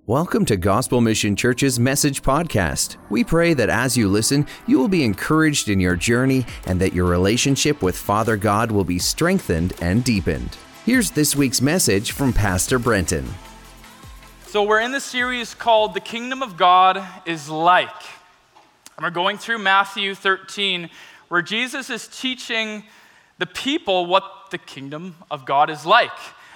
Welcome to Gospel Mission Church's Message Podcast. We pray that as you listen, you will be encouraged in your journey and that your relationship with Father God will be strengthened and deepened. Here's this week's message from Pastor Brenton. So we're in the series called The Kingdom of God is Like. And we're going through Matthew 13, where Jesus is teaching the people what the kingdom of God is like.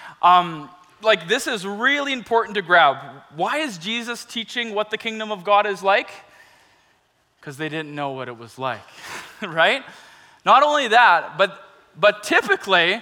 This is really important to grab. Why is Jesus teaching what the kingdom of God is like? Because they didn't know what it was like, right? Not only that, but typically,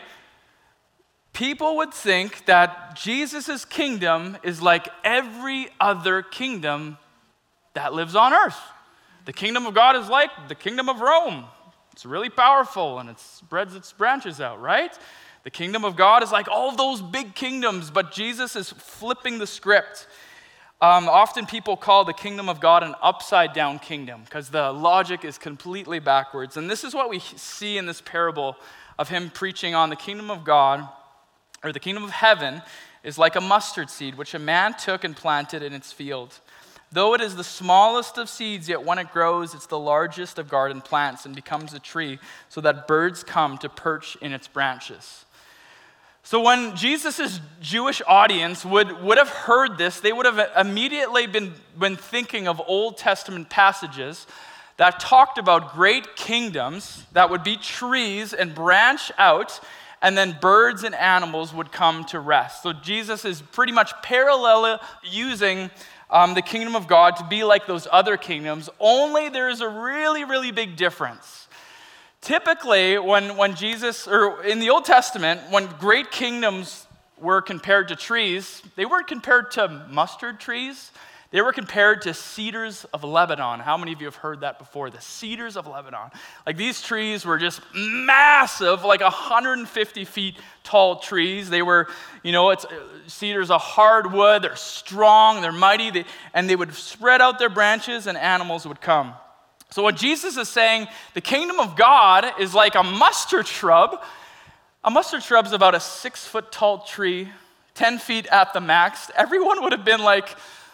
people would think that Jesus' kingdom is like every other kingdom that lives on earth. The kingdom of God is like the kingdom of Rome. It's really powerful and it spreads its branches out, right? The kingdom of God is like all of those big kingdoms, but Jesus is flipping the script. Often people call the kingdom of God an upside-down kingdom because the logic is completely backwards. And this is what we see in this parable of him preaching on the kingdom of God, or the kingdom of heaven, is like a mustard seed, which a man took and planted in its field. Though it is the smallest of seeds, yet when it grows, it's the largest of garden plants and becomes a tree, so that birds come to perch in its branches. So when Jesus' Jewish audience would have heard this, they would have immediately been thinking of Old Testament passages that talked about great kingdoms that would be trees and branch out, and then birds and animals would come to rest. So Jesus is pretty much parallel using the kingdom of God to be like those other kingdoms, only there's a really, really big difference. Typically, when Jesus, or in the Old Testament, when great kingdoms were compared to trees, they weren't compared to mustard trees. They were compared to cedars of Lebanon. How many of you have heard that before? The cedars of Lebanon. Like these trees were just massive, like 150 feet tall trees. They were, cedars are hardwood, they're strong, they're mighty, and they would spread out their branches and animals would come. So what Jesus is saying, the kingdom of God is like a mustard shrub. A mustard shrub is about a 6-foot tall tree, 10 feet at the max. Everyone would have been like,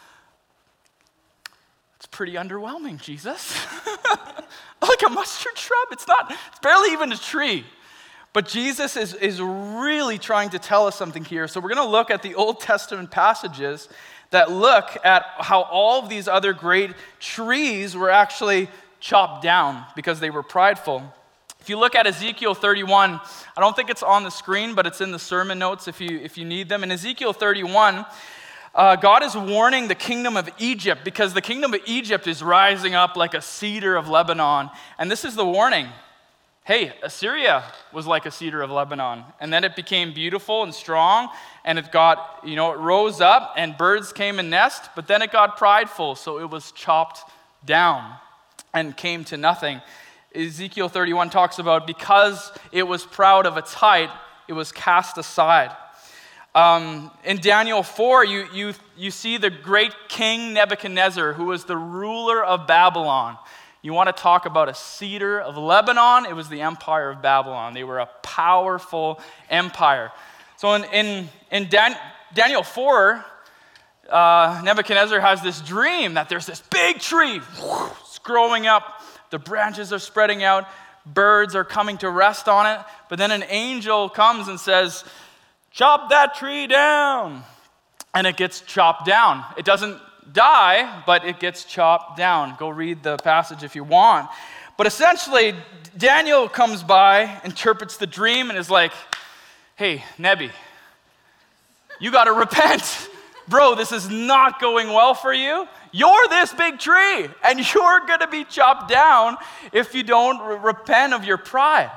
it's pretty underwhelming, Jesus. Like a mustard shrub? It's barely even a tree. But Jesus is really trying to tell us something here. So we're going to look at the Old Testament passages that look at how all of these other great trees were actually chopped down because they were prideful. If you look at Ezekiel 31, I don't think it's on the screen, but it's in the sermon notes if you need them. In Ezekiel 31, God is warning the kingdom of Egypt because the kingdom of Egypt is rising up like a cedar of Lebanon. And this is the warning. Hey, Assyria was like a cedar of Lebanon, and then it became beautiful and strong, and it rose up, and birds came and nest, but then it got prideful, so it was chopped down and came to nothing. Ezekiel 31 talks about because it was proud of its height, it was cast aside. In Daniel 4, you see the great king Nebuchadnezzar, who was the ruler of Babylon. You want to talk about a cedar of Lebanon? It was the empire of Babylon. They were a powerful empire. So in Daniel 4, Nebuchadnezzar has this dream that there's this big tree. It's growing up. The branches are spreading out. Birds are coming to rest on it. But then an angel comes and says, chop that tree down. And it gets chopped down. It doesn't die, but it gets chopped down. Go read the passage if you want. But essentially, Daniel comes by, interprets the dream, and is like, hey, Nebi, you got to repent. Bro, this is not going well for you. You're this big tree, and you're going to be chopped down if you don't repent of your pride.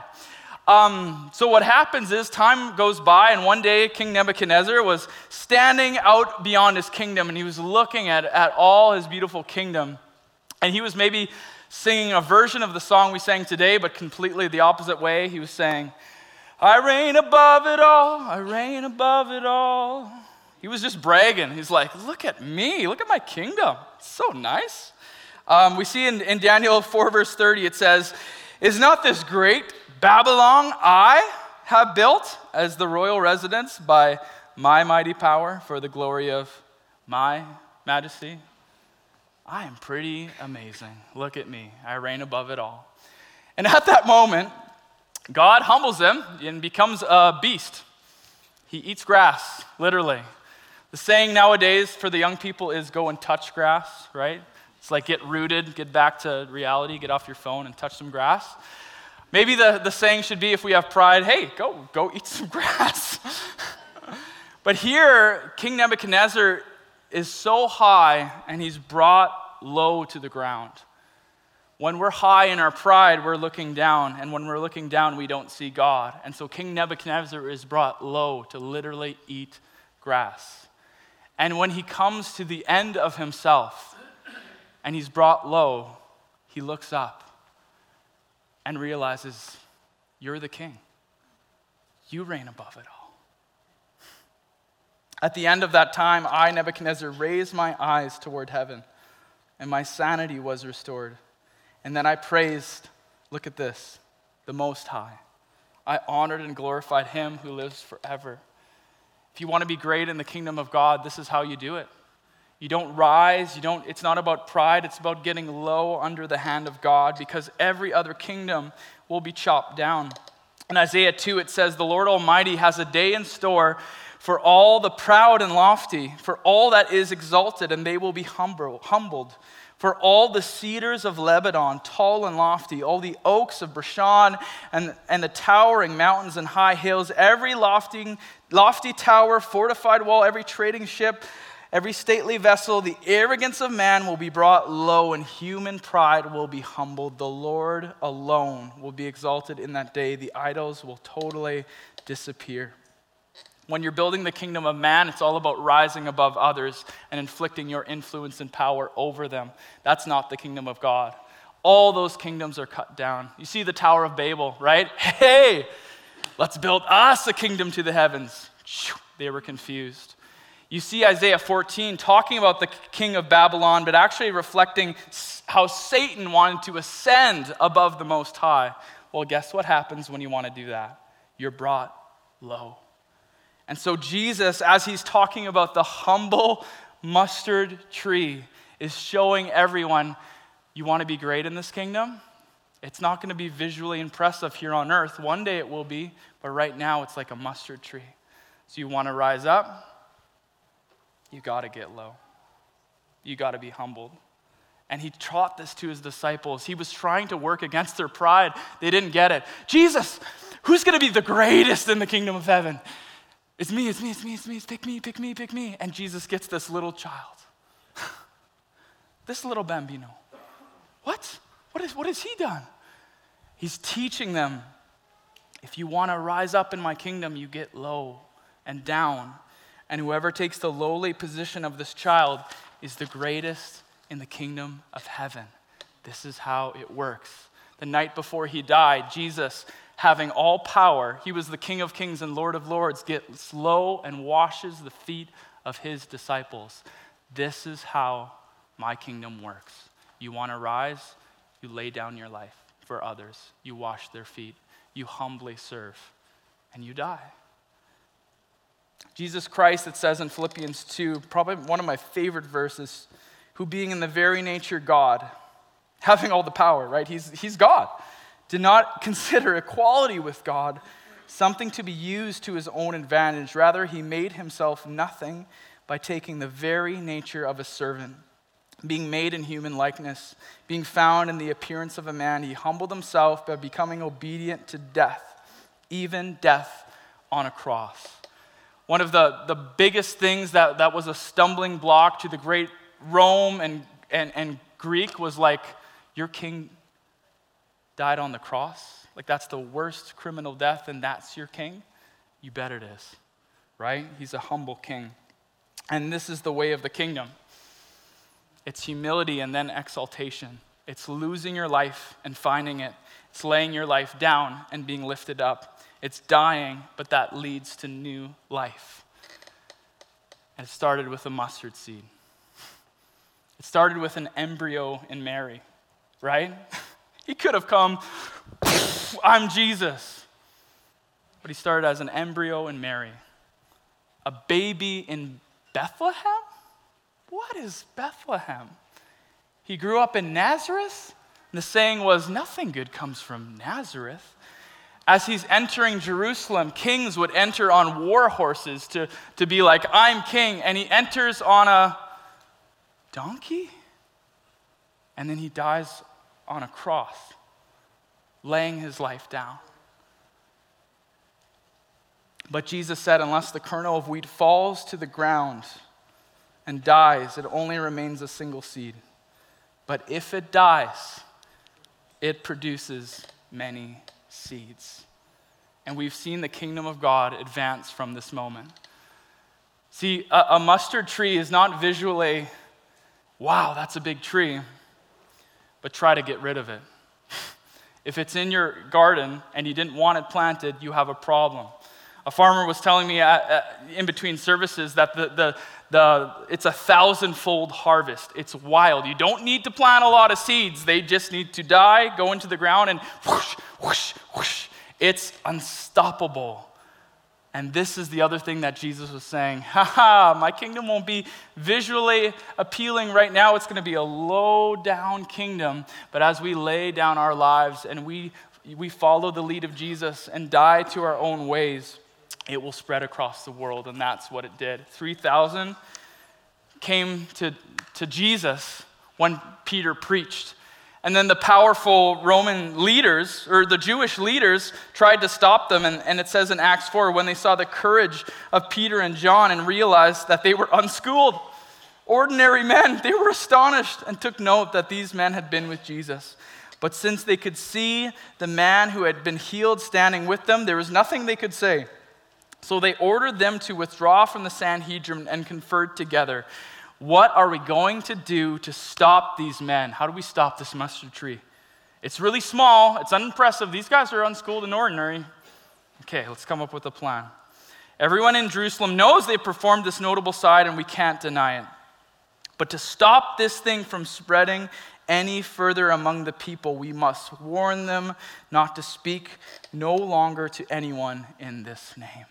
So what happens is time goes by, and one day King Nebuchadnezzar was standing out beyond his kingdom, and he was looking at all his beautiful kingdom. And he was maybe singing a version of the song we sang today, but completely the opposite way. He was saying, I reign above it all, I reign above it all. He was just bragging. He's like, look at me, look at my kingdom. It's so nice. We see in Daniel 4 verse 30, it says, is not this great Babylon I have built as the royal residence by my mighty power for the glory of My majesty, I am pretty amazing. Look at me. I reign above it all. And at that moment, God humbles him and becomes a beast. He eats grass, literally. The saying nowadays for the young people is go and touch grass, right? It's like get rooted, get back to reality, get off your phone and touch some grass. Maybe the saying should be, if we have pride, hey, go eat some grass. But here, King Nebuchadnezzar is so high and he's brought low to the ground. When we're high in our pride, we're looking down. And when we're looking down, we don't see God. And so King Nebuchadnezzar is brought low to literally eat grass. And when he comes to the end of himself and he's brought low, he looks up and realizes, you're the king. You reign above it all. At the end of that time, I, Nebuchadnezzar, raised my eyes toward heaven, and my sanity was restored. And then I praised, look at this, the Most High. I honored and glorified him who lives forever. If you want to be great in the kingdom of God, this is how you do it. You don't rise, it's not about pride, it's about getting low under the hand of God, because every other kingdom will be chopped down. In Isaiah 2, it says, the Lord Almighty has a day in store for all the proud and lofty, for all that is exalted, and they will be humbled. For all the cedars of Lebanon, tall and lofty, all the oaks of Bashan, and the towering mountains and high hills, every lofty tower, fortified wall, every trading ship, every stately vessel, the arrogance of man will be brought low, and human pride will be humbled. The Lord alone will be exalted in that day. The idols will totally disappear. When you're building the kingdom of man, it's all about rising above others and inflicting your influence and power over them. That's not the kingdom of God. All those kingdoms are cut down. You see the Tower of Babel, right? Hey, let's build us a kingdom to the heavens. They were confused. You see Isaiah 14 talking about the king of Babylon, but actually reflecting how Satan wanted to ascend above the Most High. Well, guess what happens when you want to do that? You're brought low. And so Jesus, as he's talking about the humble mustard tree, is showing everyone, you want to be great in this kingdom? It's not going to be visually impressive here on earth. One day it will be, but right now it's like a mustard tree. So you want to rise up? You got to get low. You got to be humbled. And he taught this to his disciples. He was trying to work against their pride. They didn't get it. Jesus, who's going to be the greatest in the kingdom of heaven? It's me. Pick me. And Jesus gets this little child. This little bambino. What? What has he done? He's teaching them, if you want to rise up in my kingdom, you get low and down. And whoever takes the lowly position of this child is the greatest in the kingdom of heaven. This is how it works. The night before he died, Jesus, having all power, he was the King of Kings and Lord of Lords, gets low and washes the feet of his disciples. This is how my kingdom works. You want to rise? You lay down your life for others. You wash their feet. You humbly serve. And you die. Jesus Christ, it says in Philippians 2, probably one of my favorite verses, who being in the very nature God, having all the power, right? He's God. Did not consider equality with God something to be used to his own advantage. Rather, he made himself nothing by taking the very nature of a servant. Being made in human likeness, being found in the appearance of a man, he humbled himself by becoming obedient to death, even death on a cross. One of the biggest things that was a stumbling block to the great Rome and Greek was like, your king died on the cross? Like that's the worst criminal death and that's your king? You bet it is, right? He's a humble king. And this is the way of the kingdom. It's humility and then exaltation. It's losing your life and finding it. It's laying your life down and being lifted up. It's dying, but that leads to new life. And it started with a mustard seed. It started with an embryo in Mary, right? He could have come, I'm Jesus. But he started as an embryo in Mary. A baby in Bethlehem? is Bethlehem? He grew up in Nazareth. And the saying was, nothing good comes from Nazareth. As he's entering Jerusalem, kings would enter on war horses to be like, I'm king. And he enters on a donkey. And then he dies on a cross, laying his life down. But Jesus said, unless the kernel of wheat falls to the ground and dies, it only remains a single seed. But if it dies, it produces many seeds. And we've seen the kingdom of God advance from this moment. See, a mustard tree is not visually, wow, that's a big tree, but try to get rid of it. If it's in your garden and you didn't want it planted, you have a problem. A farmer was telling me in between services that it's a 1,000-fold harvest. It's wild. You don't need to plant a lot of seeds. They just need to die, go into the ground, and whoosh, whoosh, whoosh. It's unstoppable. And this is the other thing that Jesus was saying. My kingdom won't be visually appealing right now. It's going to be a low-down kingdom. But as we lay down our lives and we follow the lead of Jesus and die to our own ways, it will spread across the world, and that's what it did. 3,000 came to Jesus when Peter preached. And then the powerful Roman leaders, or the Jewish leaders, tried to stop them. And it says in Acts 4, when they saw the courage of Peter and John and realized that they were unschooled, ordinary men, they were astonished and took note that these men had been with Jesus. But since they could see the man who had been healed standing with them, there was nothing they could say. So they ordered them to withdraw from the Sanhedrin and conferred together. What are we going to do to stop these men? How do we stop this mustard tree? It's really small. It's unimpressive. These guys are unschooled and ordinary. Okay, let's come up with a plan. Everyone in Jerusalem knows they performed this notable sign, and we can't deny it. But to stop this thing from spreading any further among the people, we must warn them not to speak no longer to anyone in this name.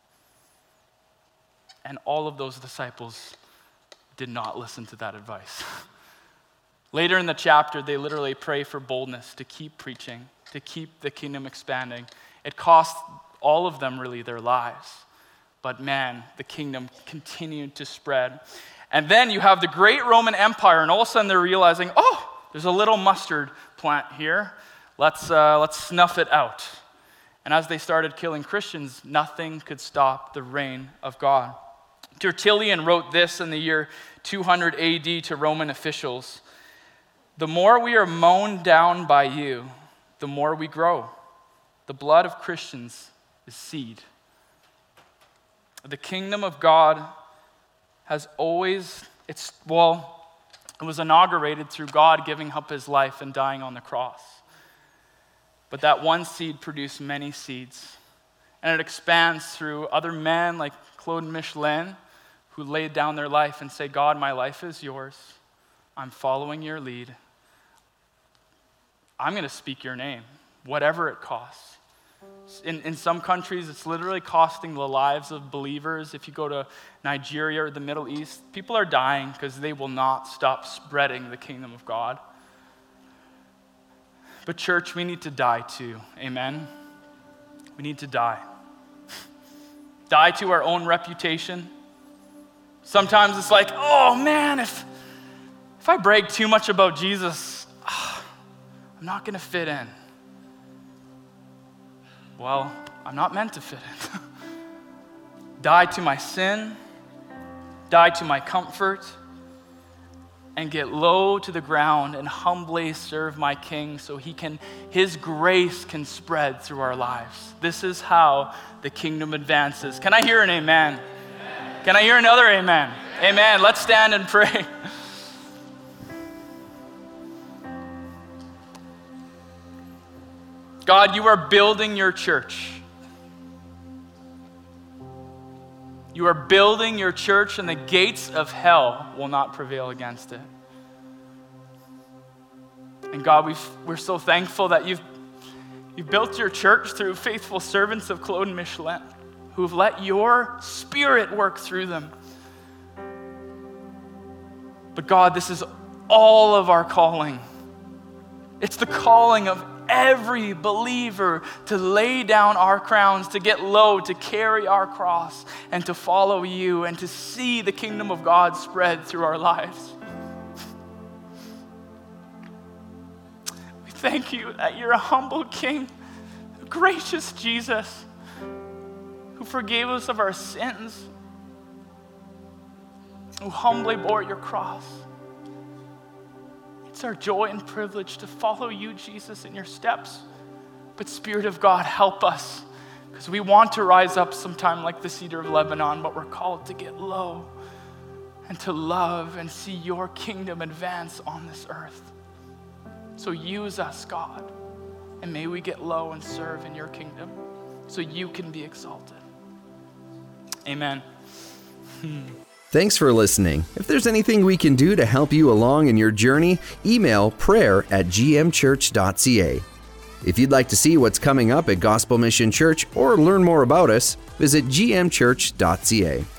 And all of those disciples did not listen to that advice. Later in the chapter, they literally pray for boldness to keep preaching, to keep the kingdom expanding. It cost all of them really their lives. But man, the kingdom continued to spread. And then you have the great Roman Empire, and all of a sudden they're realizing, oh, there's a little mustard plant here. Let's snuff it out. And as they started killing Christians, nothing could stop the reign of God. Tertullian wrote this in the year 200 AD to Roman officials. The more we are mown down by you, the more we grow. The blood of Christians is seed. The kingdom of God has always, it was inaugurated through God giving up his life and dying on the cross. But that one seed produced many seeds. And it expands through other men like Claude Michelin, who laid down their life and say, God, my life is yours. I'm following your lead. I'm going to speak your name, whatever it costs. In some countries, it's literally costing the lives of believers. If you go to Nigeria or the Middle East, people are dying because they will not stop spreading the kingdom of God. But church, we need to die too. Amen? We need to die. Die to our own reputation. Sometimes it's like, oh man, if I brag too much about Jesus, I'm not going to fit in. Well, I'm not meant to fit in. Die to my sin, die to my comfort, and get low to the ground and humbly serve my King so his grace can spread through our lives. This is how the kingdom advances. Can I hear an amen? Amen. Can I hear another amen? Amen. Amen. Let's stand and pray. God, you are building your church. You are building your church, and the gates of hell will not prevail against it. And God, we're so thankful that you've built your church through faithful servants of Claude Michelin, who've let your spirit work through them. But God, this is all of our calling. It's the calling of every believer to lay down our crowns, to get low, to carry our cross, and to follow you, and to see the kingdom of God spread through our lives. We thank you that you're a humble King, a gracious Jesus, who forgave us of our sins, who humbly bore your cross. It's our joy and privilege to follow you, Jesus, in your steps. But Spirit of God, help us, because we want to rise up sometime like the cedar of Lebanon, but we're called to get low and to love and see your kingdom advance on this earth. So use us, God, and may we get low and serve in your kingdom so you can be exalted. Amen. Thanks for listening. If there's anything we can do to help you along in your journey, email prayer@gmchurch.ca. If you'd like to see what's coming up at Gospel Mission Church or learn more about us, visit gmchurch.ca.